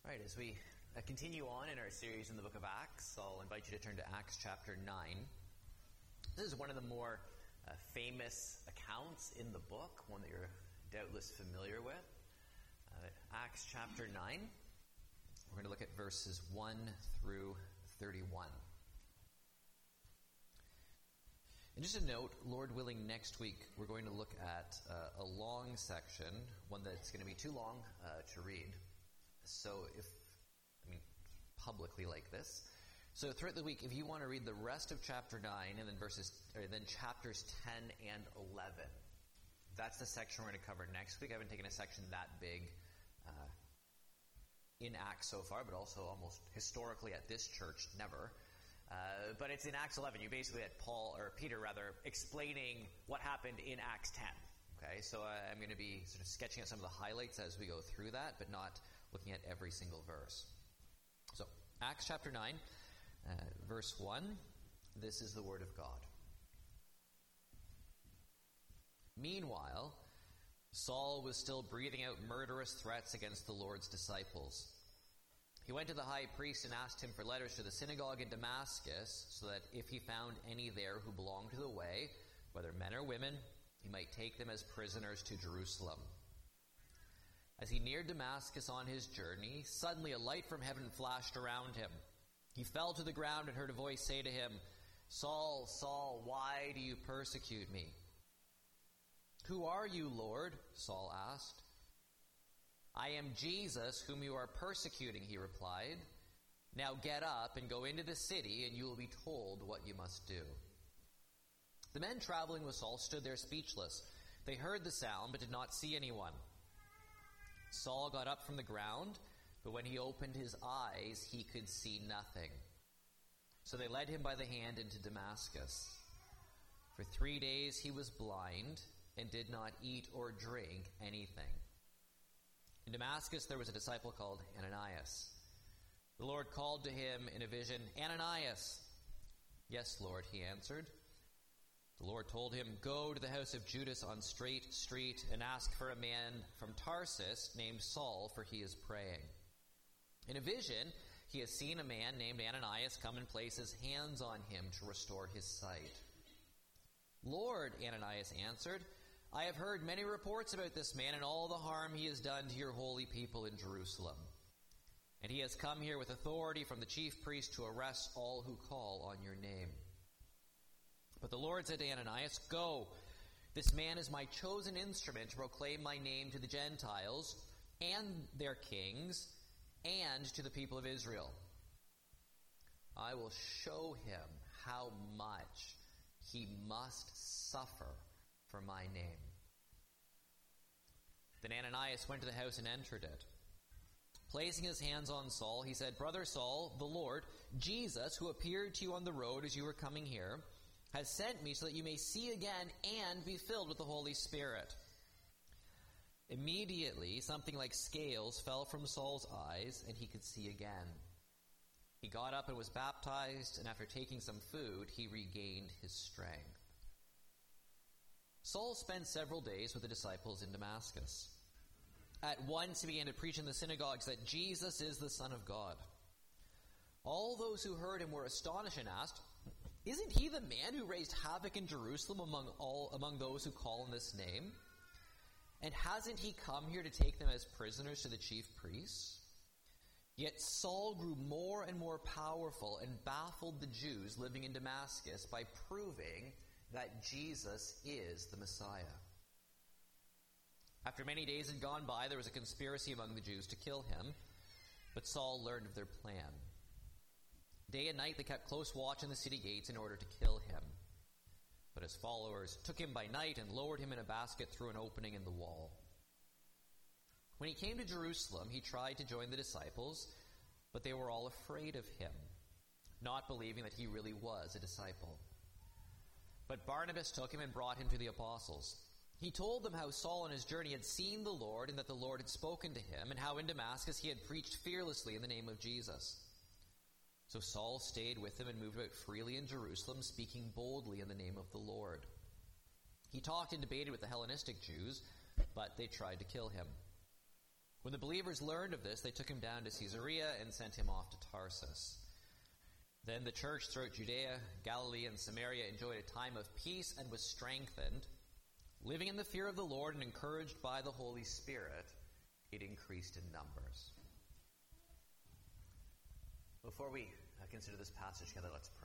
Right, as we continue on in our series in the book of Acts, I'll invite you to turn to Acts chapter 9. This is one of the more famous accounts in the book, one that you're doubtless familiar with. Acts chapter 9. We're going to look at verses 1 through 31. And just a note, Lord willing, next week we're going to look at a long section, one that's going to be too long to read. So publicly like this. So throughout the week, if you want to read the rest of chapter 9 and then chapters 10 and 11, that's the section we're going to cover next week. I haven't taken a section that big in Acts so far, but also almost historically at this church, never. But it's in Acts 11. You basically had Peter explaining what happened in Acts 10. Okay, so I'm going to be sort of sketching out some of the highlights as we go through that, but not looking at every single verse. So, Acts chapter 9, verse 1, this is the word of God. Meanwhile, Saul was still breathing out murderous threats against the Lord's disciples. He went to the high priest and asked him for letters to the synagogue in Damascus, so that if he found any there who belonged to the way, whether men or women, he might take them as prisoners to Jerusalem. As he neared Damascus on his journey, suddenly a light from heaven flashed around him. He fell to the ground and heard a voice say to him, "Saul, Saul, why do you persecute me?" "Who are you, Lord?" Saul asked. "I am Jesus, whom you are persecuting," he replied. "Now get up and go into the city, and you will be told what you must do." The men traveling with Saul stood there speechless. They heard the sound, but did not see anyone. Saul got up from the ground, but when he opened his eyes, he could see nothing. So they led him by the hand into Damascus. For 3 days he was blind and did not eat or drink anything. In Damascus there was a disciple called Ananias. The Lord called to him in a vision, "Ananias." "Yes, Lord," he answered. The Lord told him, "Go to the house of Judas on Straight Street and ask for a man from Tarsus named Saul, for he is praying. In a vision, he has seen a man named Ananias come and place his hands on him to restore his sight." "Lord," Ananias answered, "I have heard many reports about this man and all the harm he has done to your holy people in Jerusalem. And he has come here with authority from the chief priest to arrest all who call on your name." But the Lord said to Ananias, "Go, this man is my chosen instrument to proclaim my name to the Gentiles and their kings and to the people of Israel. I will show him how much he must suffer for my name." Then Ananias went to the house and entered it. Placing his hands on Saul, he said, "Brother Saul, the Lord, Jesus, who appeared to you on the road as you were coming here, has sent me so that you may see again and be filled with the Holy Spirit." Immediately, something like scales fell from Saul's eyes, and he could see again. He got up and was baptized, and after taking some food, he regained his strength. Saul spent several days with the disciples in Damascus. At once he began to preach in the synagogues that Jesus is the Son of God. All those who heard him were astonished and asked, "Isn't he the man who raised havoc in Jerusalem among those who call on this name? And hasn't he come here to take them as prisoners to the chief priests?" Yet Saul grew more and more powerful and baffled the Jews living in Damascus by proving that Jesus is the Messiah. After many days had gone by, there was a conspiracy among the Jews to kill him, but Saul learned of their plan. Day and night they kept close watch on the city gates in order to kill him. But his followers took him by night and lowered him in a basket through an opening in the wall. When he came to Jerusalem, he tried to join the disciples, but they were all afraid of him, not believing that he really was a disciple. But Barnabas took him and brought him to the apostles. He told them how Saul on his journey had seen the Lord and that the Lord had spoken to him, and how in Damascus he had preached fearlessly in the name of Jesus. So Saul stayed with them and moved about freely in Jerusalem, speaking boldly in the name of the Lord. He talked and debated with the Hellenistic Jews, but they tried to kill him. When the believers learned of this, they took him down to Caesarea and sent him off to Tarsus. Then the church throughout Judea, Galilee, and Samaria enjoyed a time of peace and was strengthened. Living in the fear of the Lord and encouraged by the Holy Spirit, it increased in numbers. Before we consider this passage together, let's pray.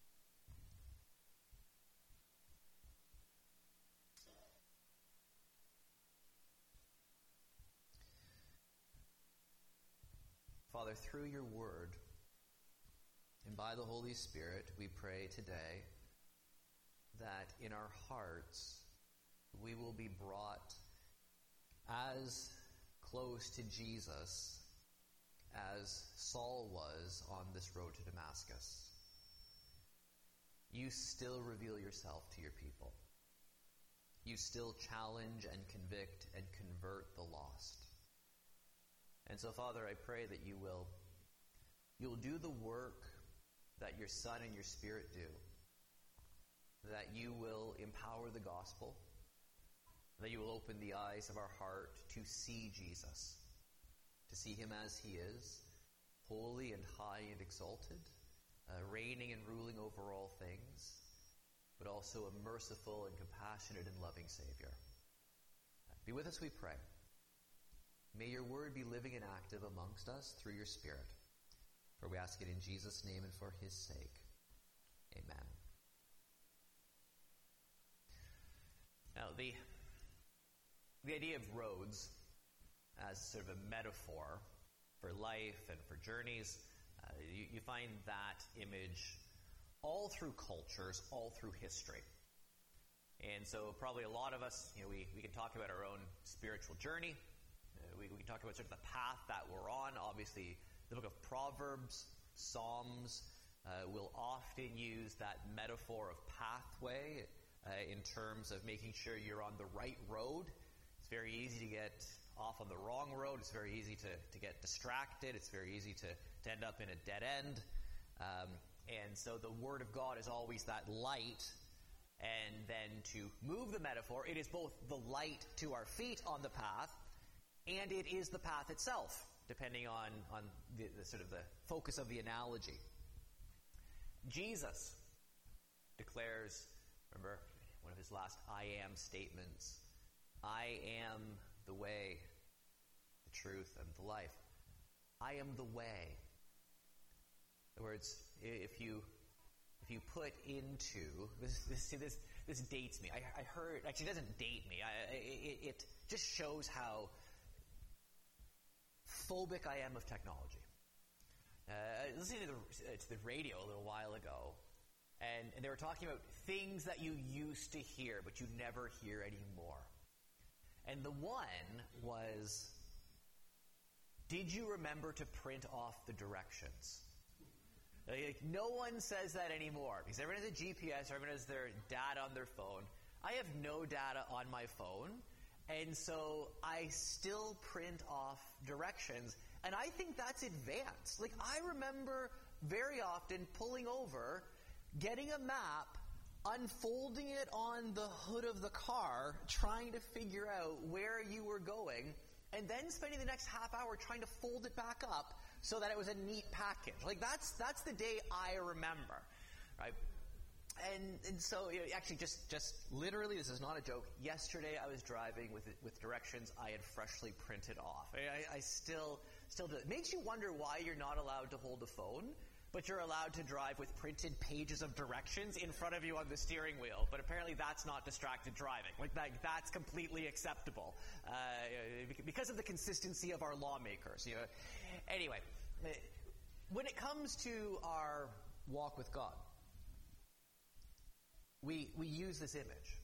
Father, through your word and by the Holy Spirit, we pray today that in our hearts we will be brought as close to Jesus as Saul was on this road to Damascus. You still reveal yourself to your people. You still challenge and convict and convert the lost. And so, Father, I pray that you'll do the work that your Son and your Spirit do, that you will empower the gospel, that you will open the eyes of our heart to see Jesus, to see him as he is, holy and high and exalted, reigning and ruling over all things, but also a merciful and compassionate and loving Savior. Be with us, we pray. May your word be living and active amongst us through your Spirit. For we ask it in Jesus' name and for his sake. Amen. Now, the idea of roads as sort of a metaphor for life and for journeys, you find that image all through cultures, all through history. And so probably a lot of us, we can talk about our own spiritual journey. We can talk about sort of the path that we're on. Obviously, the book of Proverbs, Psalms will often use that metaphor of pathway in terms of making sure you're on the right road. It's very easy to get off on the wrong road. It's very easy to get distracted. It's very easy to end up in a dead end. And so the Word of God is always that light. And then to move the metaphor, it is both the light to our feet on the path, and it is the path itself, depending on the sort of the focus of the analogy. Jesus declares, remember, one of his last I am statements, I am the way, the truth, and the life. I am the way. In other words, if you put into this dates me. I heard, actually it doesn't date me. It just shows how phobic I am of technology. Listening to the radio a little while ago, and they were talking about things that you used to hear, but you never hear anymore. And the one was, did you remember to print off the directions? No one says that anymore, because everyone has a GPS, everyone has their data on their phone. I have no data on my phone, and so I still print off directions, and I think that's advanced. Like, I remember very often pulling over, getting a map, unfolding it on the hood of the car, trying to figure out where you were going, and then spending the next half hour trying to fold it back up so that it was a neat package. Like, that's the day I remember, right? And so, actually, just literally, this is not a joke. Yesterday, I was driving with directions I had freshly printed off. I still do it. It makes you wonder why you're not allowed to hold a phone, but you're allowed to drive with printed pages of directions in front of you on the steering wheel. But apparently, that's not distracted driving. Like that's completely acceptable because of the consistency of our lawmakers. Anyway, when it comes to our walk with God, we use this image.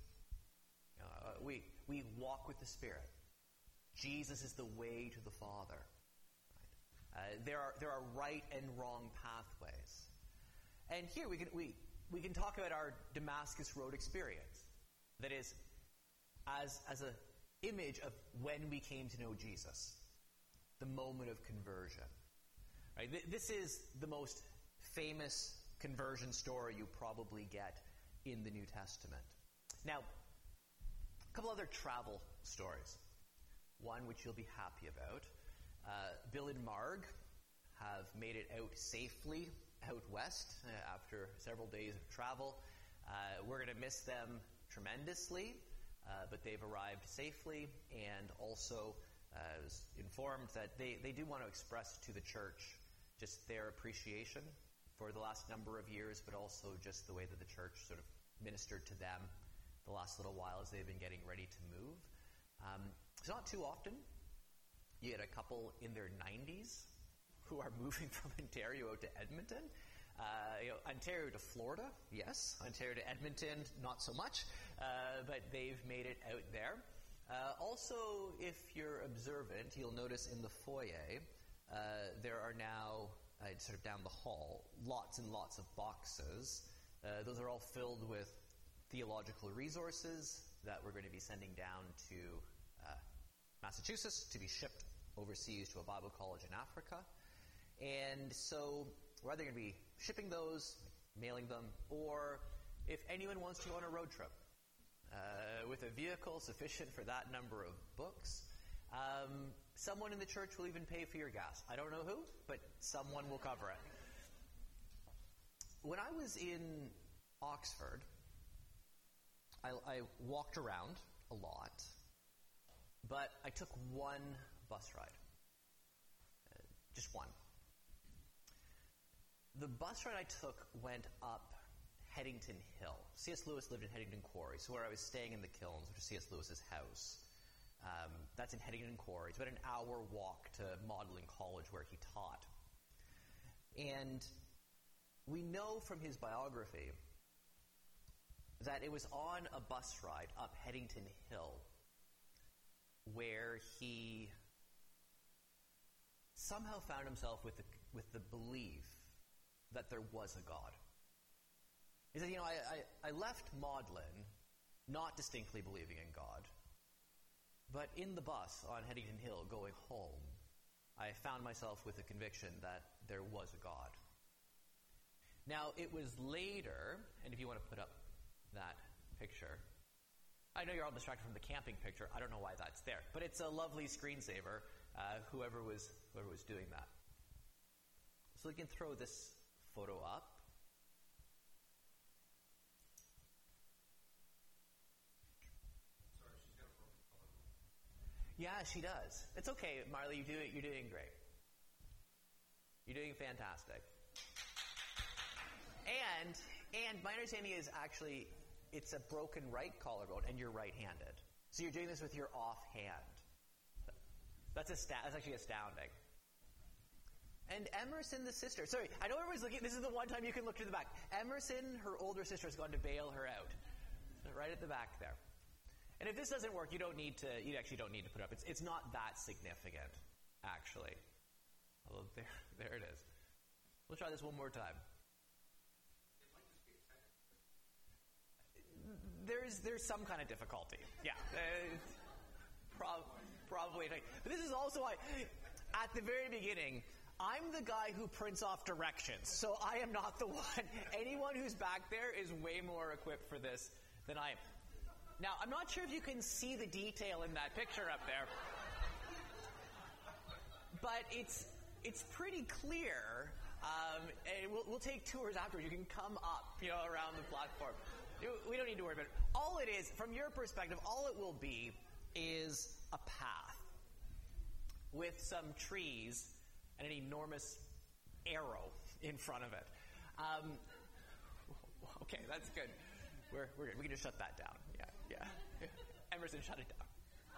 We walk with the Spirit. Jesus is the way to the Father. There are right and wrong pathways, and here we can talk about our Damascus Road experience. That is, as an image of when we came to know Jesus, the moment of conversion. Right? This is the most famous conversion story you probably get in the New Testament. Now, a couple other travel stories. one which you'll be happy about. Bill and Marg have made it out safely out west after several days of travel. We're going to miss them tremendously, but they've arrived safely, and also was informed that they do want to express to the church just their appreciation for the last number of years, but also just the way that the church sort of ministered to them the last little while as they've been getting ready to move. It's not too often you get a couple in their 90s who are moving from Ontario out to Edmonton. Ontario to Florida, yes. Ontario to Edmonton, not so much. But they've made it out there. Also, if you're observant, you'll notice in the foyer there are now, sort of down the hall, lots and lots of boxes. Those are all filled with theological resources that we're going to be sending down to Massachusetts to be shipped overseas to a Bible college in Africa. And so we're either going to be shipping those, mailing them, or if anyone wants to go on a road trip with a vehicle sufficient for that number of books, someone in the church will even pay for your gas. I don't know who, but someone will cover it. When I was in Oxford, I walked around a lot, but I took one bus ride. Just one. The bus ride I took went up Headington Hill. C.S. Lewis lived in Headington Quarry, so where I was staying in the Kilns, which is C.S. Lewis's house. That's in Headington Quarry. It's about an hour walk to Magdalen College where he taught. And we know from his biography that it was on a bus ride up Headington Hill where he somehow found himself with the belief that there was a God. He said, I left Magdalen not distinctly believing in God, but in the bus on Headington Hill going home, I found myself with the conviction that there was a God. Now, it was later, and if you want to put up that picture, I know you're all distracted from the camping picture. I don't know why that's there, but it's a lovely screensaver, whoever was doing that. So we can throw this photo up. Sorry, she's got a broken collarbone. Yeah, she does. It's okay, Marley. You're doing great. You're doing fantastic. And my understanding is actually it's a broken right collarbone, and you're right-handed. So you're doing this with your off hand. That's actually astounding. And Emerson, the sister. Sorry, I know everyone's looking. This is the one time you can look to the back. Emerson, her older sister, has gone to bail her out. Right at the back there. And if this doesn't work, you actually don't need to put it up. It's not that significant, actually. Although there it is. We'll try this one more time. There's some kind of difficulty. Yeah. Probably. But this is also why, at the very beginning, I'm the guy who prints off directions. So I am not the one. Anyone who's back there is way more equipped for this than I am. Now, I'm not sure if you can see the detail in that picture up there. But it's pretty clear. And we'll take tours afterwards. You can come up, around the platform. We don't need to worry about it. All it is, from your perspective, all it will be is a path with some trees and an enormous arrow in front of it. Okay, that's good. We're good. We can just shut that down. Yeah. Emerson, shut it down.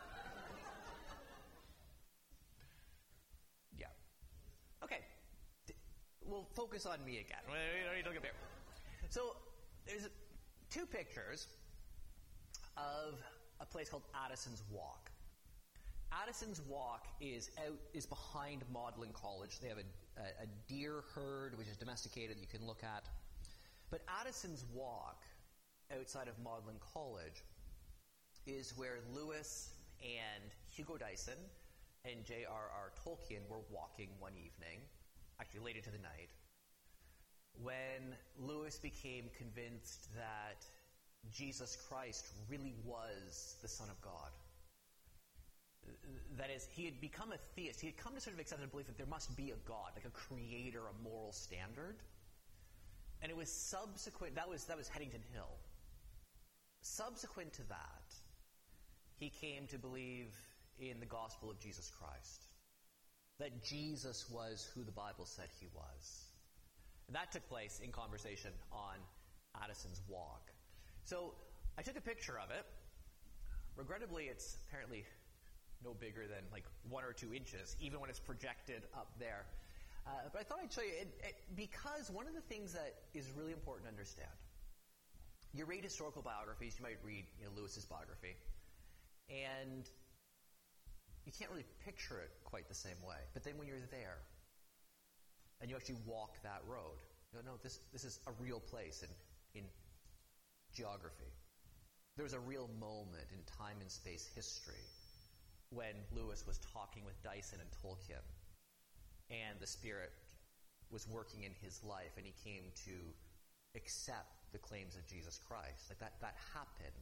Yeah. Okay. We'll focus on me again. We don't need to look at there. So, there's two pictures of a place called Addison's Walk. Addison's Walk is behind Magdalen College. They have a deer herd which is domesticated you can look at. But Addison's Walk, outside of Magdalen College, is where Lewis and Hugo Dyson and J.R.R. Tolkien were walking one evening, actually late into the night, when Lewis became convinced that Jesus Christ really was the Son of God. That is, he had become a theist. He had come to sort of accept the belief that there must be a God, like a creator, a moral standard. And it was subsequent, that was Headington Hill. Subsequent to that, he came to believe in the gospel of Jesus Christ. That Jesus was who the Bible said he was. And that took place in conversation on Addison's walk. So I took a picture of it. Regrettably, it's apparently no bigger than like 1 or 2 inches, even when it's projected up there. But I thought I'd show you it because one of the things that is really important to understand. You read historical biographies, you might read Lewis's biography, and you can't really picture it quite the same way. But then when you're there, and you actually walk that road, you go, no, this is a real place in geography. There was a real moment in time and space history when Lewis was talking with Dyson and Tolkien, and the Spirit was working in his life, and he came to accept the claims of Jesus Christ. Like that happened.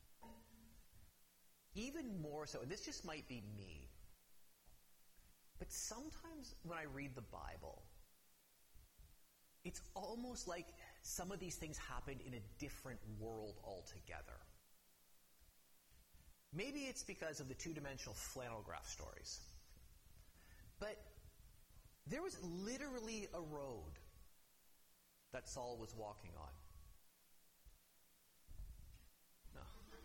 Even more so, and this just might be me, but sometimes when I read the Bible, it's almost like some of these things happened in a different world altogether. Maybe it's because of the 2-dimensional flannel graph stories. But there was literally a road that Saul was walking on. No.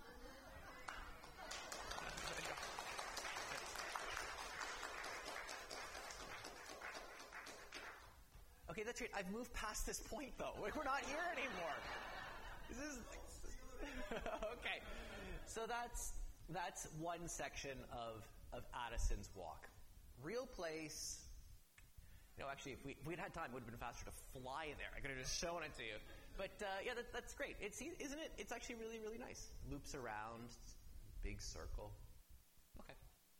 Okay, that's right. I've moved past this point, though. We're not here anymore. This is okay. So that's one section of Addison's walk. Real place. Actually, if we'd had time, it would have been faster to fly there. I could have just shown it to you. But that's great. Isn't it? It's actually really, really nice. Loops around, big circle. Okay.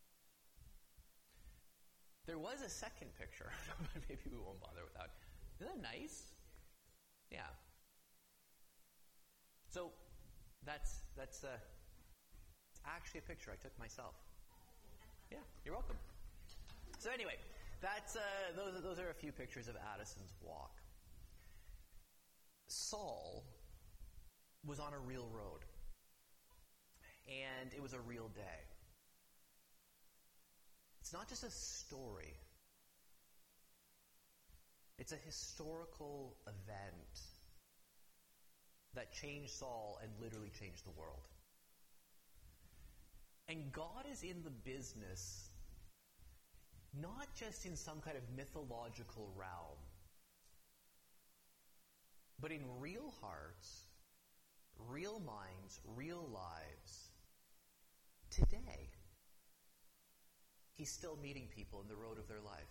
There was a second picture, but maybe we won't bother with that. Isn't that nice? Yeah. So that's actually a picture I took myself. Yeah, you're welcome. So anyway, that's those are a few pictures of Addison's walk. Saul was on a real road, and it was a real day. It's not just a story. It's a historical event that changed Saul and literally changed the world. And God is in the business, not just in some kind of mythological realm, but in real hearts, real minds, real lives. Today, He's still meeting people in the road of their life.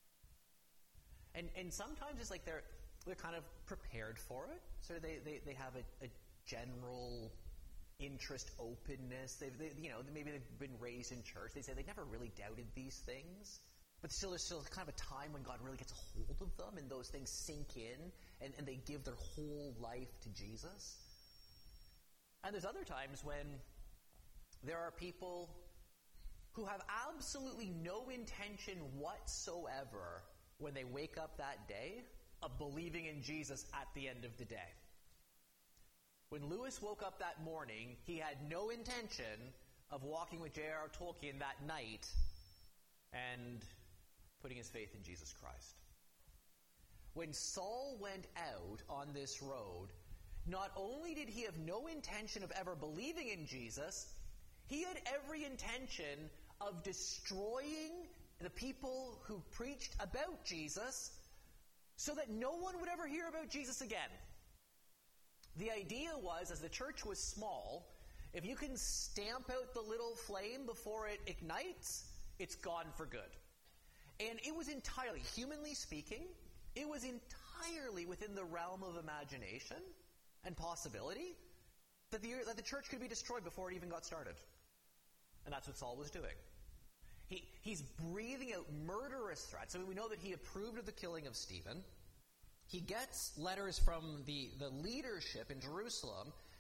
And sometimes it's like they're kind of prepared for it. So they have a general interest, openness. Maybe they've been raised in church. They say they never really doubted these things. But still, there's still kind of a time when God really gets a hold of them and those things sink in and they give their whole life to Jesus. And there's other times when there are people who have absolutely no intention whatsoever when they wake up that day of believing in Jesus at the end of the day. When Lewis woke up that morning, he had no intention of walking with J.R.R. Tolkien that night and putting his faith in Jesus Christ. When Saul went out on this road, not only did he have no intention of ever believing in Jesus, he had every intention of destroying the people who preached about Jesus so that no one would ever hear about Jesus again. The idea was, as the church was small, if you can stamp out the little flame before it ignites, it's gone for good. And it was entirely, humanly speaking, it was entirely within the realm of imagination and possibility that the church could be destroyed before it even got started. And that's what Saul was doing. He's breathing out murderous threats. I mean, we know that he approved of the killing of Stephen. He gets letters from the leadership in Jerusalem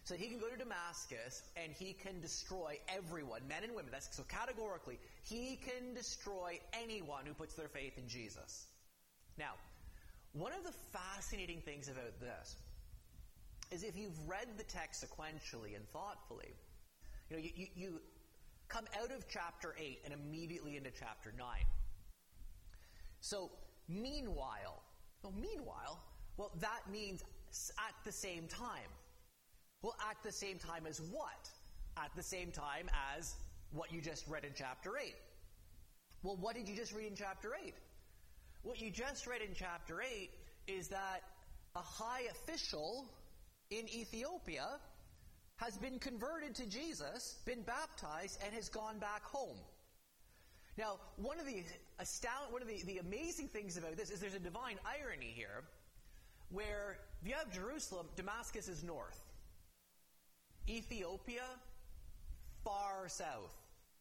So he can go to Damascus and he can destroy everyone, men and women. So categorically, he can destroy anyone who puts their faith in Jesus. Now, one of the fascinating things about this is if you've read the text sequentially and thoughtfully, you come out of chapter 8 and immediately into chapter 9. So, meanwhile, that means at the same time. Well, at the same time as what? At the same time as what you just read in chapter 8. Well, what did you just read in chapter 8? What you just read in chapter 8 is that a high official in Ethiopia has been converted to Jesus, been baptized, and has gone back home. Now, one of the amazing things about this is there's a divine irony here, where if you have Jerusalem, Damascus is north. Ethiopia, far south.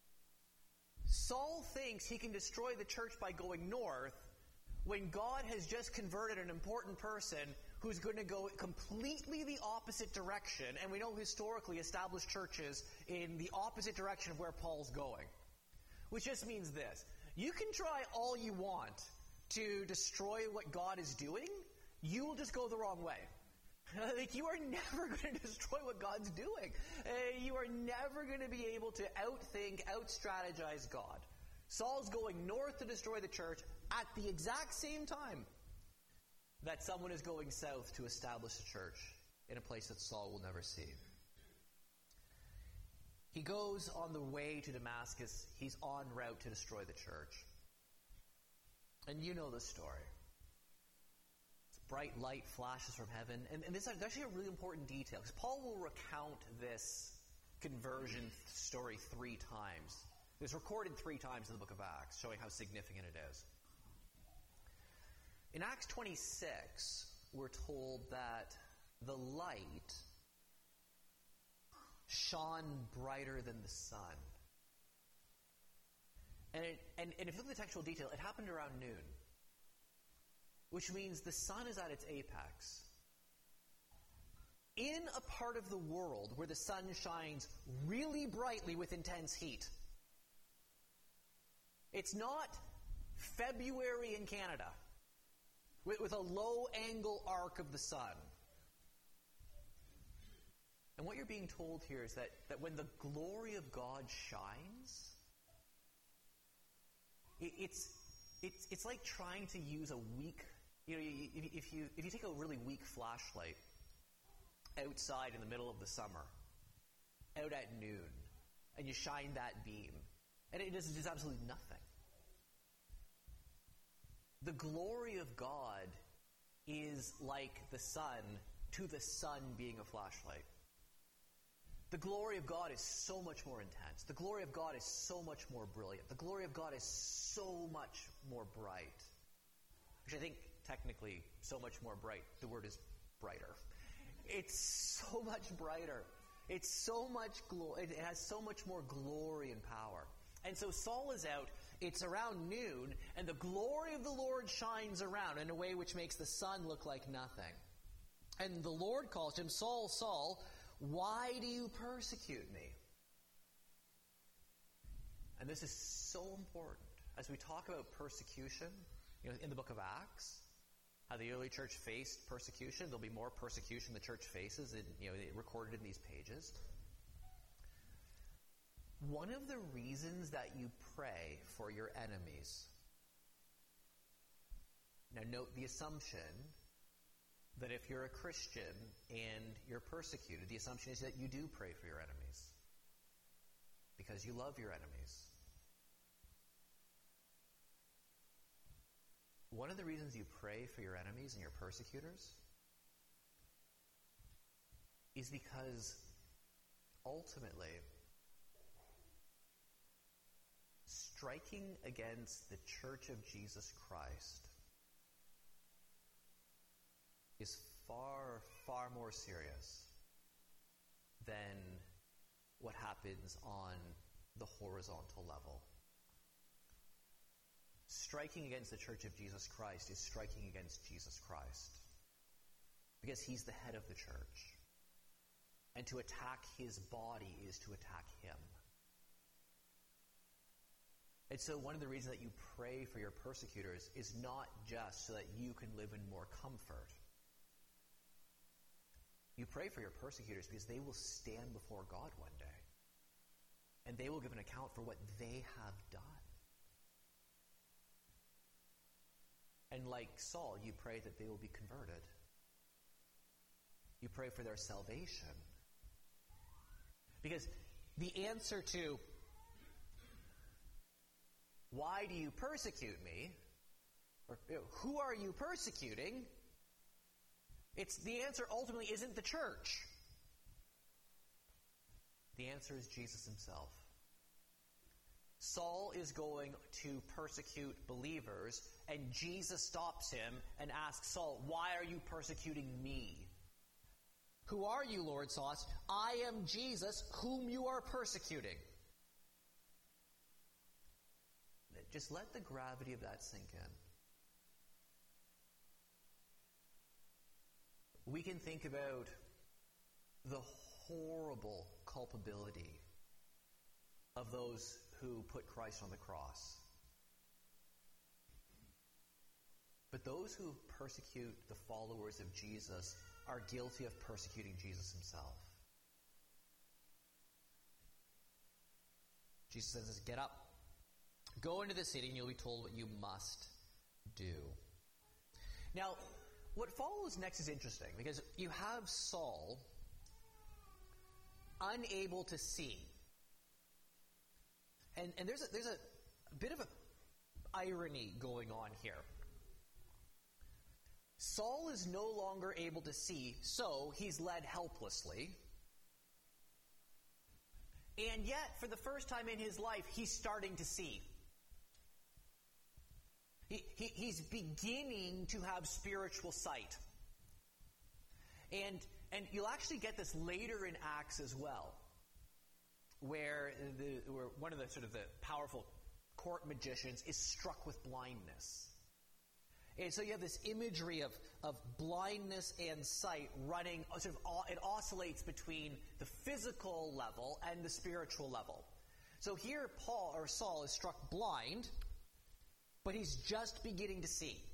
Saul thinks he can destroy the church by going north, when God has just converted an important person who's going to go completely the opposite direction, and we know historically established churches in the opposite direction of where Paul's going. Which just means this: you can try all you want to destroy what God is doing, you will just go the wrong way. Like, you are never going to destroy what God's doing. You are never going to be able to outthink, out-strategize God. Saul's going north to destroy the church at the exact same time that someone is going south to establish the church in a place that Saul will never see. He goes on the way to Damascus. He's en route to destroy the church. And you know the story. Bright light flashes from heaven. And this is actually a really important detail, because Paul will recount this conversion story 3 times. It's recorded 3 times in the book of Acts, showing how significant it is. In Acts 26, we're told that the light shone brighter than the sun. And if you look at the textual detail, it happened around noon, which means the sun is at its apex. In a part of the world where the sun shines really brightly with intense heat. It's not February in Canada with a low angle arc of the sun. And what you're being told here is that when the glory of God shines, it's like trying to use a weak, if you take a really weak flashlight outside in the middle of the summer, out at noon, and you shine that beam, and it does absolutely nothing. The glory of God is like the sun to the sun being a flashlight. The glory of God is so much more intense. The glory of God is so much more brilliant. The glory of God is so much more bright. Which I think, technically, so much more bright. The word is brighter. It's so much brighter. It's so much it has so much more glory and power. And so Saul is out. It's around noon, and the glory of the Lord shines around in a way which makes the sun look like nothing. And the Lord calls him, Saul, Saul, why do you persecute me? And this is so important. As we talk about persecution, in the book of Acts, how the early church faced persecution, there'll be more persecution the church faces, recorded in these pages. One of the reasons that you pray for your enemies. Now note the assumption that if you're a Christian and you're persecuted, the assumption is that you do pray for your enemies because you love your enemies. One of the reasons you pray for your enemies and your persecutors is because ultimately striking against the Church of Jesus Christ is far, far more serious than what happens on the horizontal level. Striking against the Church of Jesus Christ is striking against Jesus Christ, because he's the head of the church. And to attack his body is to attack him. And so one of the reasons that you pray for your persecutors is not just so that you can live in more comfort. You pray for your persecutors because they will stand before God one day. And they will give an account for what they have done. And like Saul, you pray that they will be converted. You pray for their salvation. Because the answer to why do you persecute me? Or who are you persecuting? It's the answer ultimately isn't the church. The answer is Jesus himself. Saul is going to persecute believers, and Jesus stops him and asks Saul, "Why are you persecuting me?" "Who are you, Lord?" Saul asks. "I am Jesus, whom you are persecuting." Just let the gravity of that sink in. We can think about the horrible culpability of those who put Christ on the cross. But those who persecute the followers of Jesus are guilty of persecuting Jesus himself. Jesus says, "Get up. Go into the city and you'll be told what you must do." Now, what follows next is interesting because you have Saul unable to see. And there's a bit of an irony going on here. Saul is no longer able to see, so he's led helplessly. And yet, for the first time in his life, he's starting to see. He's beginning to have spiritual sight. And you'll actually get this later in Acts as well, where one of the sort of the powerful court magicians is struck with blindness. And so you have this imagery of blindness and sight running, it oscillates between the physical level and the spiritual level. So here Saul is struck blind, but he's just beginning to see.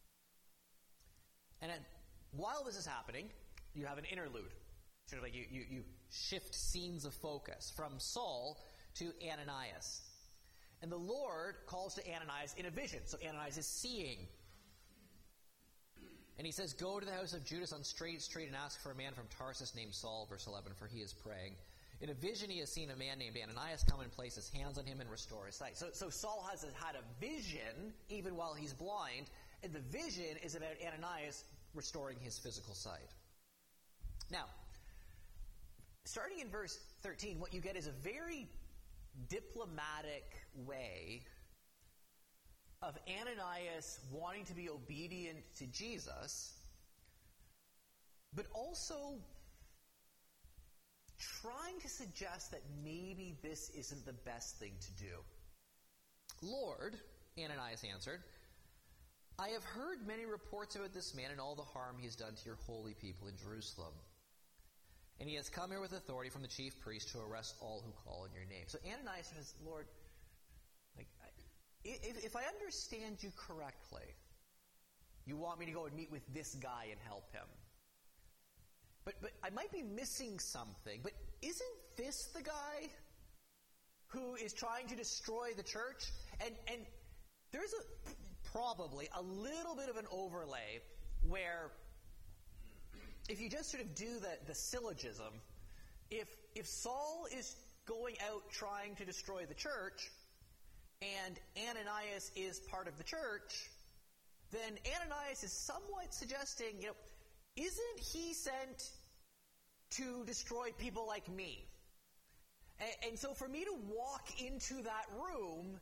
And while this is happening, you have an interlude. Sort of like you shift scenes of focus from Saul to Ananias. And the Lord calls to Ananias in a vision. So Ananias is seeing. And he says, "Go to the house of Judas on Straight Street and ask for a man from Tarsus named Saul," verse 11, "for he is praying. In a vision he has seen a man named Ananias come and place his hands on him and restore his sight." So Saul has had a vision even while he's blind, and the vision is about Ananias restoring his physical sight. Now, starting in verse 13, what you get is a very diplomatic way of Ananias wanting to be obedient to Jesus, but also trying to suggest that maybe this isn't the best thing to do. "Lord," Ananias answered, "I have heard many reports about this man and all the harm he has done to your holy people in Jerusalem. And he has come here with authority from the chief priest to arrest all who call on your name." So Ananias says, "Lord, if I understand you correctly, you want me to go and meet with this guy and help him. But I might be missing something. But isn't this the guy who is trying to destroy the church?" And there's probably a little bit of an overlay where if you just sort of do the syllogism, if Saul is going out trying to destroy the church, and Ananias is part of the church, then Ananias is somewhat suggesting, isn't he sent to destroy people like me? And so for me to walk into that room,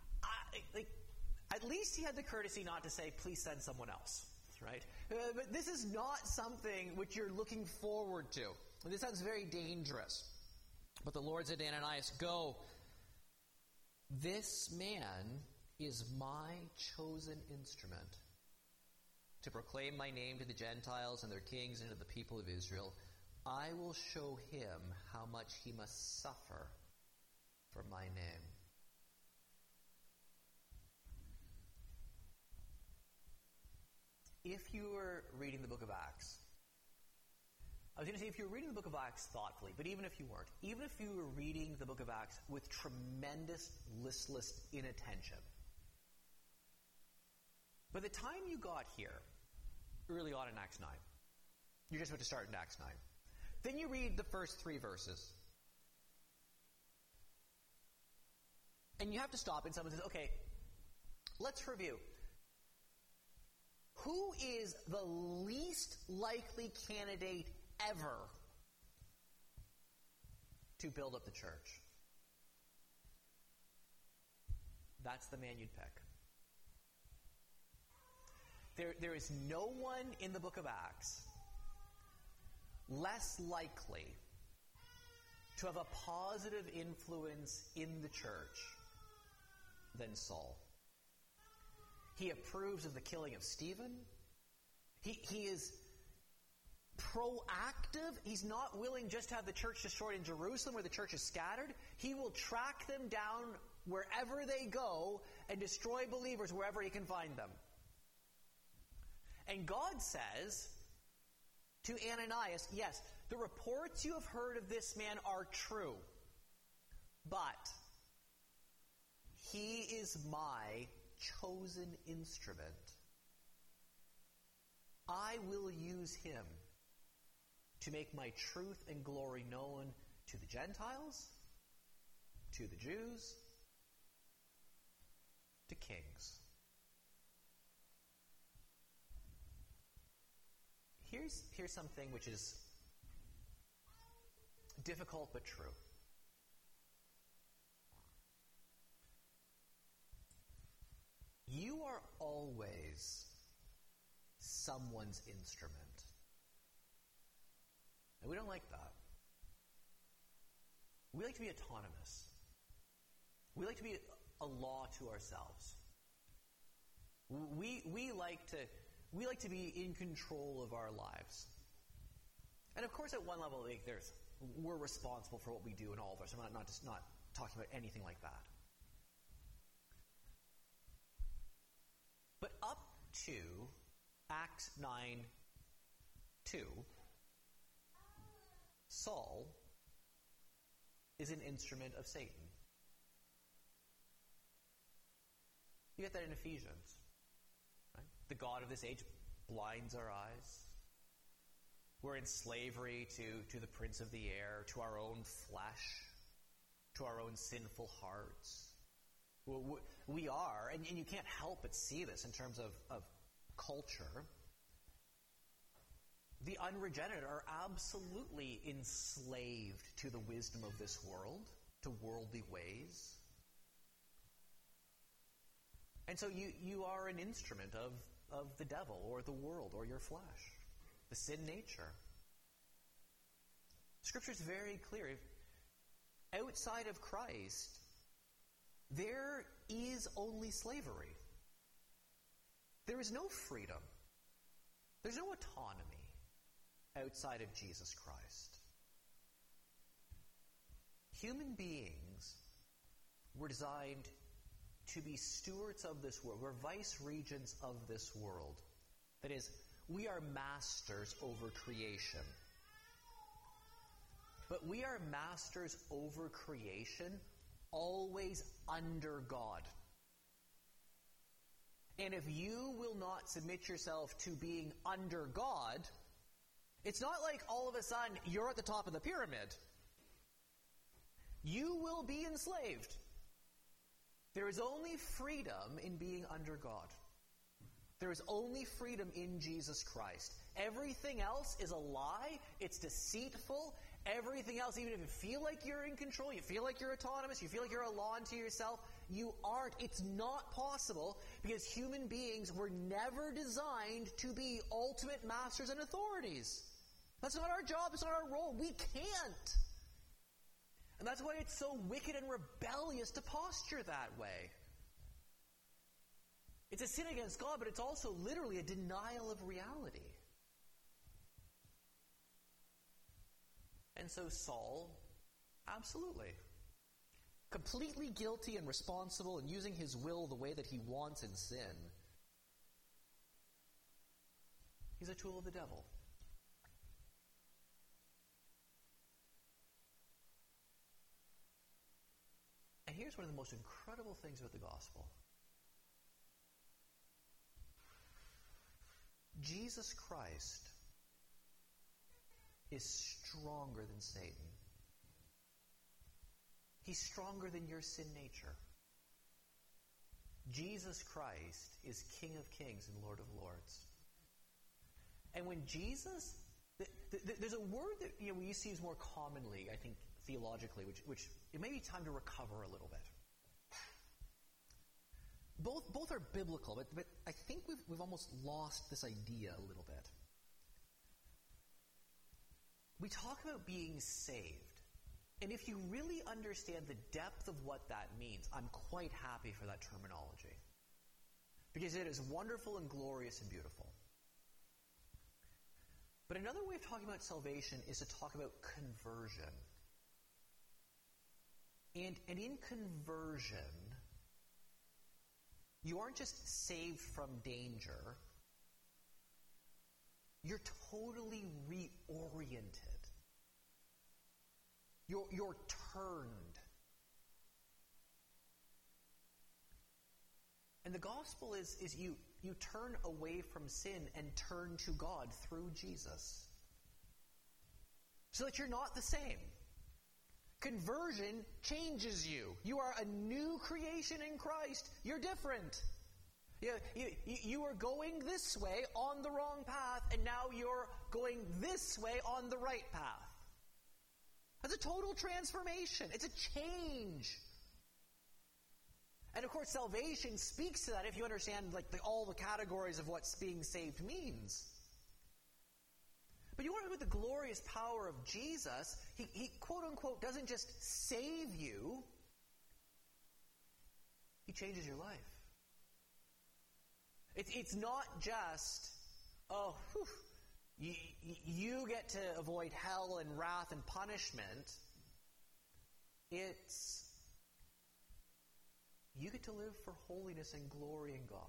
at least he had the courtesy not to say, "Please send someone else," right? But this is not something which you're looking forward to. This sounds very dangerous. But the Lord said to Ananias, "Go. This man is my chosen instrument to proclaim my name to the Gentiles and their kings and to the people of Israel, I will show him how much he must suffer for my name. If you were reading the book of Acts, I was going to say if you were reading the book of Acts thoughtfully, but even if you weren't, even if you were reading the book of Acts with tremendous listless inattention, by the time you got here, early on in Acts 9, you're just about to start in Acts 9, then you read the first 3 verses. And you have to stop and someone says, okay, let's review. Who is the least likely candidate ever to build up the church? That's the man you'd pick. There is no one in the book of Acts less likely to have a positive influence in the church than Saul. He approves of the killing of Stephen. He is proactive. He's not willing just to have the church destroyed in Jerusalem where the church is scattered. He will track them down wherever they go and destroy believers wherever he can find them. And God says to Ananias, yes, the reports you have heard of this man are true, but he is my chosen instrument. I will use him to make my truth and glory known to the Gentiles, to the Jews, to kings. Here's something which is difficult but true. You are always someone's instrument. And we don't like that. We like to be autonomous. We like to be a law to ourselves. We like to be in control of our lives. And of course, at one level, we're responsible for what we do and all of us. I'm not talking about anything like that. But up to Acts 9:2, Saul is an instrument of Satan. You get that in Ephesians. Right? The god of this age blinds our eyes. We're in slavery to the prince of the air, to our own flesh, to our own sinful hearts. We are, and you can't help but see this in terms of culture. The unregenerate are absolutely enslaved to the wisdom of this world, to worldly ways. And so you are an instrument of the devil or the world or your flesh, the sin nature. Scripture is very clear. Outside of Christ, there is only slavery. There is no freedom. There's no autonomy outside of Jesus Christ. Human beings were designed to be stewards of this world. We're vice regents of this world. That is, we are masters over creation. But we are masters over creation always under God. And if you will not submit yourself to being under God, it's not like all of a sudden you're at the top of the pyramid. You will be enslaved. There is only freedom in being under God. There is only freedom in Jesus Christ. Everything else is a lie. It's deceitful. Everything else, even if you feel like you're in control, you feel like you're autonomous, you feel like you're a law unto yourself, you aren't. It's not possible because human beings were never designed to be ultimate masters and authorities. That's not our job. It's not our role. We can't. And that's why it's so wicked and rebellious to posture that way. It's a sin against God, but it's also literally a denial of reality. And so Saul, absolutely. Completely guilty and responsible and using his will the way that he wants in sin. He's a tool of the devil. And here's one of the most incredible things about the gospel. Jesus Christ is stronger than Satan. He's stronger than your sin nature. Jesus Christ is King of Kings and Lord of Lords. And when Jesus, there's a word that we use more commonly, I think, theologically, which it may be time to recover a little bit. Both are biblical, but I think we've almost lost this idea a little bit. We talk about being saved. And if you really understand the depth of what that means, I'm quite happy for that terminology. Because it is wonderful and glorious and beautiful. But another way of talking about salvation is to talk about conversion. And in conversion, you aren't just saved from danger. You're totally reoriented. You're turned. And the gospel is you turn away from sin and turn to God through Jesus. So that you're not the same. Conversion changes you. You are a new creation in Christ. You're different. You are going this way on the wrong path, and now you're going this way on the right path. That's a total transformation. It's a change. And of course, salvation speaks to that if you understand all the categories of what being saved means. But you want to know the glorious power of Jesus? He quote unquote doesn't just save you. He changes your life. It's not just, you get to avoid hell and wrath and punishment. It's you get to live for holiness and glory in God.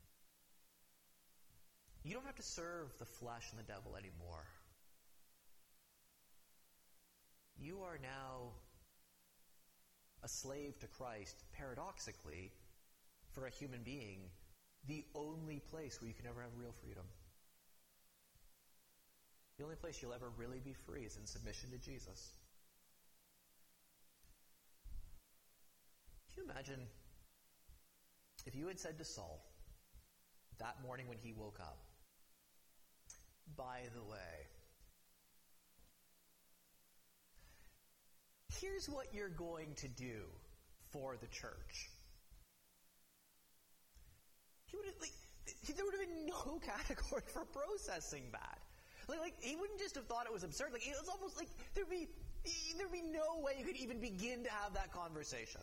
You don't have to serve the flesh and the devil anymore. You are now a slave to Christ, paradoxically, for a human being, the only place where you can ever have real freedom. The only place you'll ever really be free is in submission to Jesus. Can you imagine if you had said to Saul that morning when he woke up, by the way, here's what you're going to do for the church. There would have been no category for processing that. He wouldn't just have thought it was absurd. It was almost like there'd be no way you could even begin to have that conversation.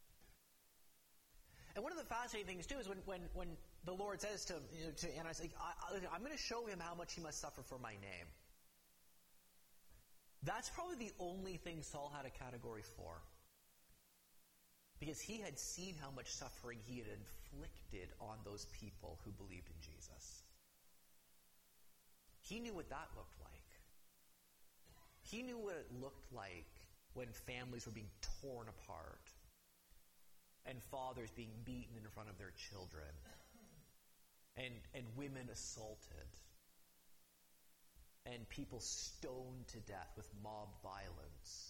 And one of the fascinating things too is when the Lord says to Ananias, I'm going to show him how much he must suffer for my name. That's probably the only thing Saul had a category for. Because he had seen how much suffering he had inflicted on those people who believed in Jesus. He knew what that looked like. He knew what it looked like when families were being torn apart and fathers being beaten in front of their children and women assaulted and people stoned to death with mob violence.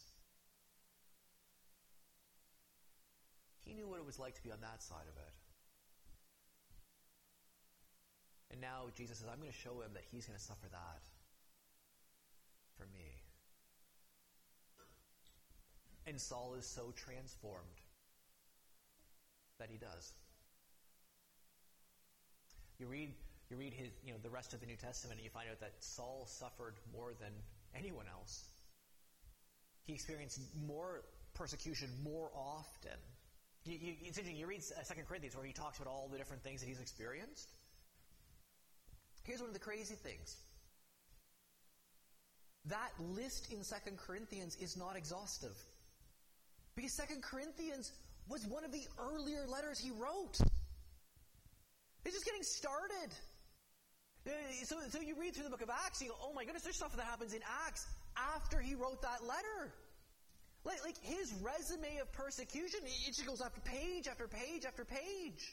He knew what it was like to be on that side of it. And now Jesus says, I'm going to show him that he's going to suffer that for me. And Saul is so transformed that he does. You read his, the rest of the New Testament, and you find out that Saul suffered more than anyone else. He experienced more persecution more often. It's interesting. You read 2 Corinthians where he talks about all the different things that he's experienced. Here's one of the crazy things. that list in 2 Corinthians is not exhaustive. Because 2 Corinthians was one of the earlier letters he wrote. It's just getting started. So you read through the book of Acts, and you go, oh my goodness, there's stuff that happens in Acts after he wrote that letter. Like his resume of persecution, it just goes after page after page after page.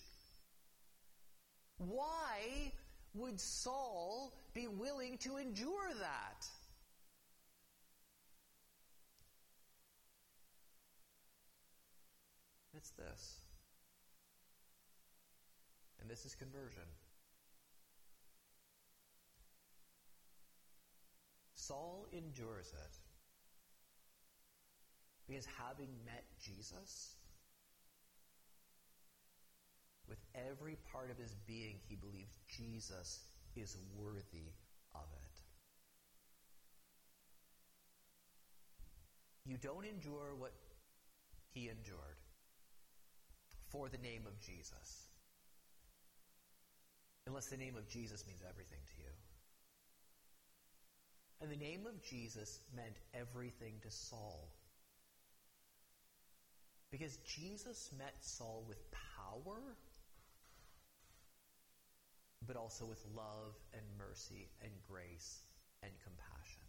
Why would Saul be willing to endure that? It's this. And this is conversion. Saul endures it because having met Jesus, with every part of his being, he believes Jesus is worthy of it. You don't endure what he endured for the name of Jesus, unless the name of Jesus means everything to you. And the name of Jesus meant everything to Saul. Because Jesus met Saul with power, but also with love and mercy and grace and compassion.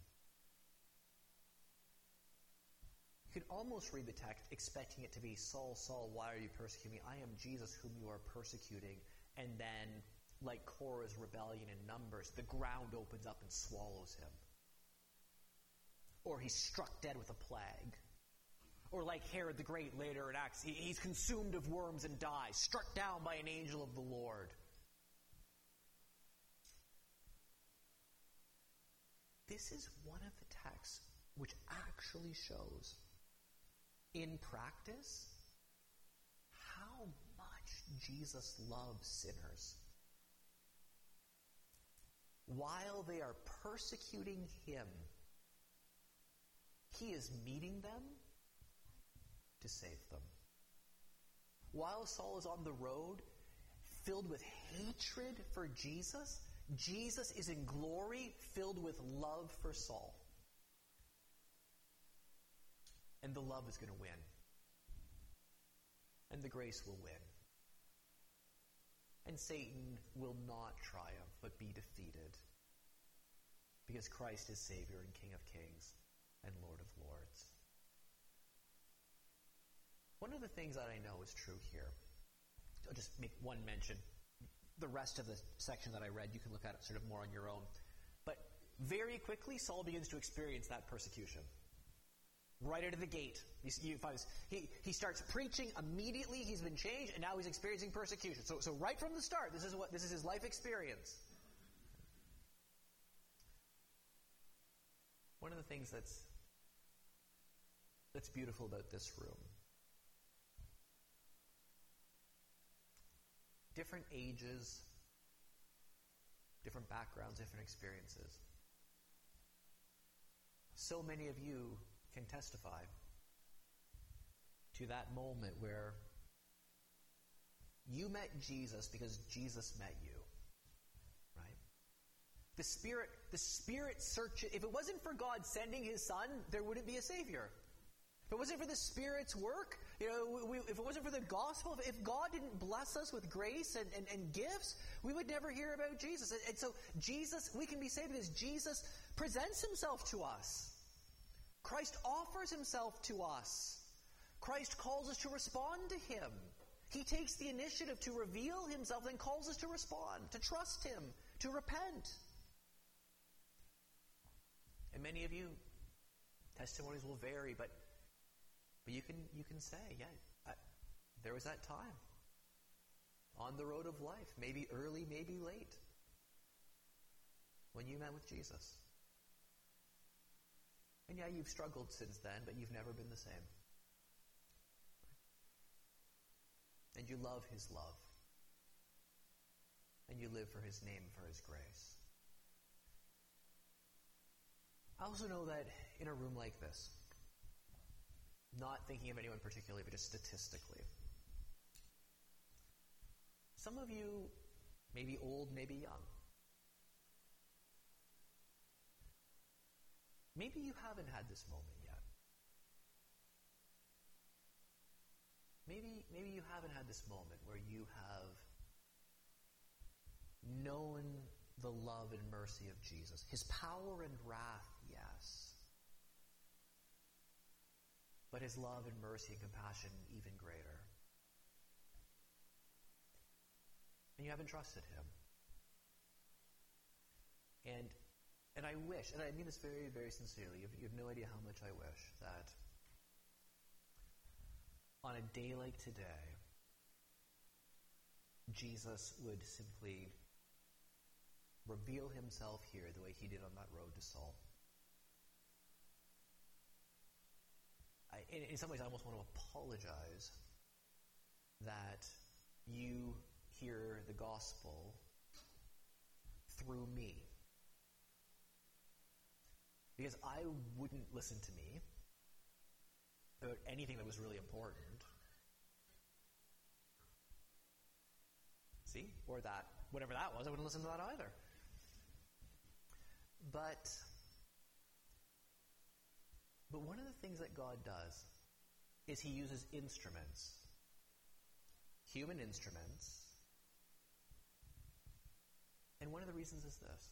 You can almost read the text expecting it to be, Saul, Saul, why are you persecuting me? I am Jesus whom you are persecuting. And then, like Korah's rebellion in Numbers, the ground opens up and swallows him. Or he's struck dead with a plague. Or like Herod the Great later in Acts, he's consumed of worms and dies, struck down by an angel of the Lord. This is one of the texts which actually shows, in practice, how much Jesus loves sinners. While they are persecuting him, he is meeting them to save them. While Saul is on the road, filled with hatred for Jesus, Jesus is in glory, filled with love for Saul. And the love is going to win. And the grace will win. And Satan will not triumph, but be defeated. Because Christ is Savior and King of Kings and Lord of Lords. One of the things that I know is true here, I'll just make one mention. The rest of the section that I read, you can look at it sort of more on your own. But very quickly, Saul begins to experience that persecution. Right out of the gate. He starts preaching immediately, he's been changed, and now he's experiencing persecution. So right from the start, this is his life experience. One of the things that's beautiful about this room, different ages, different backgrounds, different experiences. So many of you can testify to that moment where you met Jesus because Jesus met you. Right? The Spirit searches. If it wasn't for God sending his Son, there wouldn't be a Savior. If it wasn't for the Spirit's work, if it wasn't for the gospel, if God didn't bless us with grace and gifts, we would never hear about Jesus. And so Jesus, we can be saved because Jesus presents himself to us. Christ offers himself to us. Christ calls us to respond to him. He takes the initiative to reveal himself and calls us to respond, to trust him, to repent. And many of you, testimonies will vary, but you can say, yeah, there was that time on the road of life, maybe early, maybe late, when you met with Jesus. And yeah, you've struggled since then, but you've never been the same. And you love his love. And you live for his name, for his grace. I also know that in a room like this, not thinking of anyone particularly, but just statistically, some of you may be old, may be young. Maybe you haven't had this moment yet. Maybe you haven't had this moment where you have known the love and mercy of Jesus. His power and wrath, yes. But his love and mercy and compassion even greater. And you haven't trusted him. And I wish, and I mean this very, very sincerely, you have no idea how much I wish that on a day like today, Jesus would simply reveal himself here the way he did on that road to Saul. In some ways, I almost want to apologize that you hear the gospel through me. Because I wouldn't listen to me about anything that was really important. See? Or that, whatever that was, I wouldn't listen to that either. But one of the things that God does is he uses instruments, human instruments. And one of the reasons is this.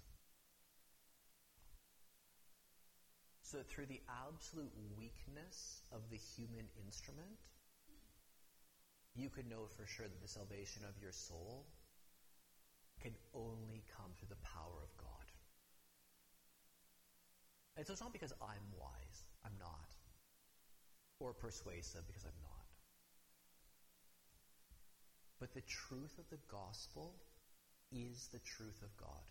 So that through the absolute weakness of the human instrument, you can know for sure that the salvation of your soul can only come through the power of God. And so it's not because I'm wise. I'm not. Or persuasive, because I'm not. But the truth of the gospel is the truth of God.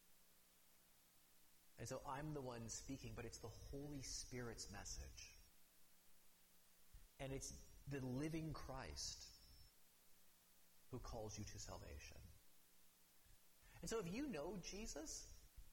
And so I'm the one speaking, but it's the Holy Spirit's message. And it's the living Christ who calls you to salvation. And so if you know Jesus,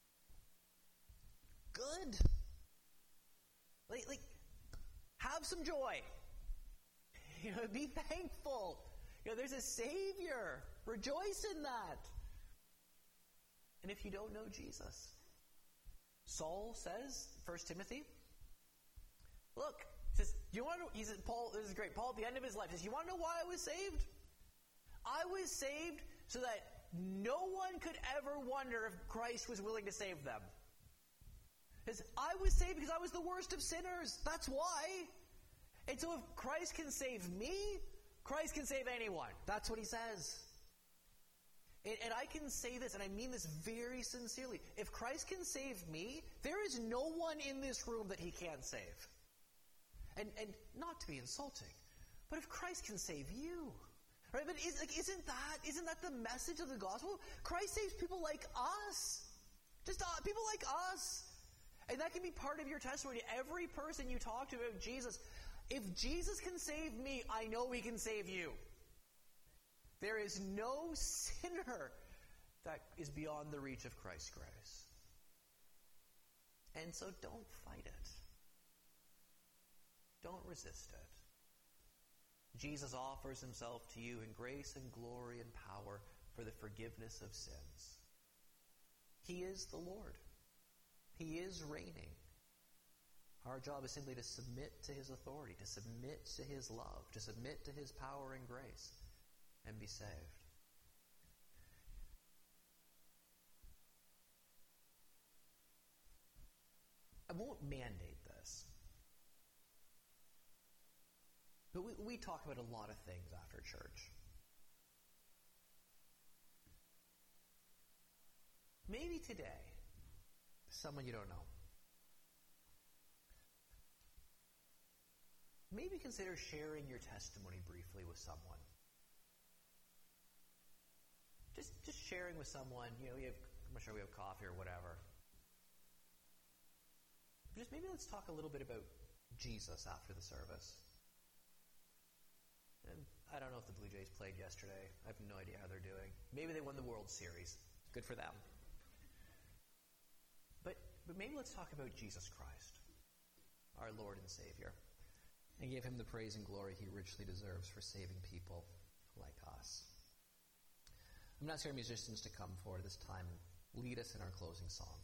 good. Like have some joy. Be thankful. There's a Savior. Rejoice in that. And if you don't know Jesus, Saul says, 1 Timothy, look, he says, he says, Paul, this is great. Paul, at the end of his life, says, you want to know why I was saved? I was saved so that no one could ever wonder if Christ was willing to save them. He says, I was saved because I was the worst of sinners. That's why. And so if Christ can save me, Christ can save anyone. That's what he says. And I can say this, and I mean this very sincerely. If Christ can save me, there is no one in this room that he can't save. And not to be insulting, but if Christ can save you, right? But isn't that the message of the gospel? Christ saves people like us, just people like us, and that can be part of your testimony. Every person you talk to about Jesus, if Jesus can save me, I know he can save you. There is no sinner that is beyond the reach of Christ's grace. And so don't fight it. Don't resist it. Jesus offers himself to you in grace and glory and power for the forgiveness of sins. He is the Lord. He is reigning. Our job is simply to submit to his authority, to submit to his love, to submit to his power and grace, and be saved. I won't mandate this. But we talk about a lot of things after church. Maybe today, someone you don't know, maybe consider sharing your testimony briefly with someone. Just sharing with someone, I'm sure we have coffee or whatever. Just maybe let's talk a little bit about Jesus after the service. And I don't know if the Blue Jays played yesterday. I have no idea how they're doing. Maybe they won the World Series. Good for them. But maybe let's talk about Jesus Christ, our Lord and Savior, and give him the praise and glory he richly deserves for saving people like us. I'm going to ask our musicians to come forward this time and lead us in our closing song.